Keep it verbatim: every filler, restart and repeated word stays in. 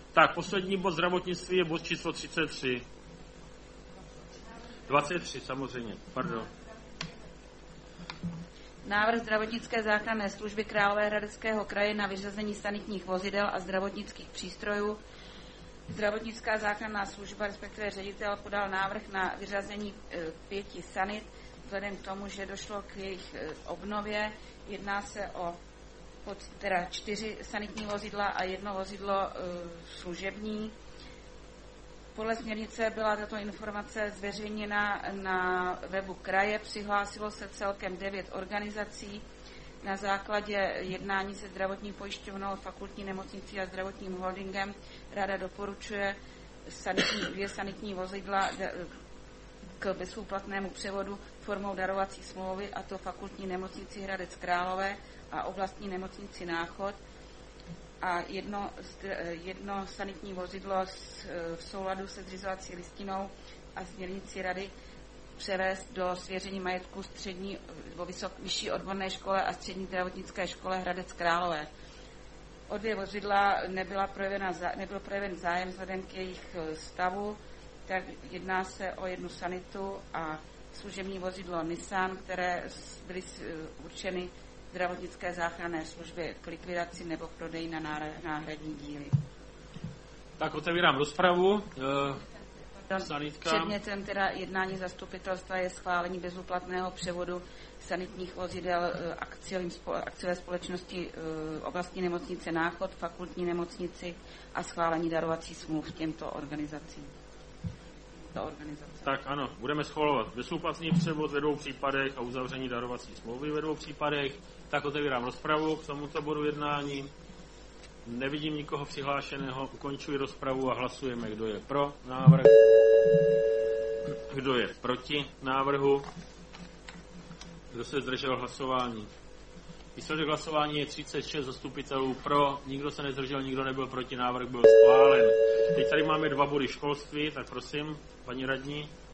Tak, poslední bod zdravotnictví je bod číslo třicet tři. dvacet tři, samozřejmě, pardon. Návrh zdravotnické záchranné služby Královéhradeckého kraje na vyřazení sanitních vozidel a zdravotnických přístrojů. Zdravotnická záchranná služba, respektive ředitel, podal návrh na vyřazení e, pěti sanit, vzhledem k tomu, že došlo k jejich e, obnově. Jedná se o pod, teda čtyři sanitní vozidla a jedno vozidlo e, služební. Podle směrnice byla tato informace zveřejněna na webu kraje, přihlásilo se celkem devět organizací. Na základě jednání se zdravotní pojišťovnou, fakultní nemocnicí a zdravotním holdingem rada doporučuje sanitní, dvě sanitní vozidla k bezúplatnému převodu formou darovací smlouvy, a to fakultní nemocnici Hradec Králové a oblastní nemocnici Náchod, a jedno, jedno sanitní vozidlo v souladu se zřizovací listinou a směrnici rady převést do svěření majetku střední nebo vysok, vyšší odborné škole a střední zdravotnické škole Hradec Králové. O dvě vozidla nebyla projevena, nebyl projeven zájem vzhledem k jejich stavu, tak jedná se o jednu sanitu a služební vozidlo Nissan, které byly určeny zdravotnické záchranné službě k likvidaci nebo prodeji na náhradní díly. Tak otevírám rozpravu. Sanitka. Předmětem teda jednání zastupitelstva je schválení bezúplatného převodu sanitních vozidel akciové společnosti oblastní nemocnice Náchod, fakultní nemocnici a schválení darovací smluv těmto organizacím. Tak ano, budeme schvalovat bezúplatný převod ve dvou případech a uzavření darovací smlouvy ve dvou případech. Tak otevírám rozpravu k tomuto bodu jednání. Nevidím nikoho přihlášeného, ukončuji rozpravu a hlasujeme, kdo je pro návrh, kdo je proti návrhu, kdo se zdržel hlasování. Výsledek hlasování je třicet šest zastupitelů pro, nikdo se nezdržel, nikdo nebyl proti, návrh byl schválen. Teď tady máme dva body školství, tak prosím, paní radní.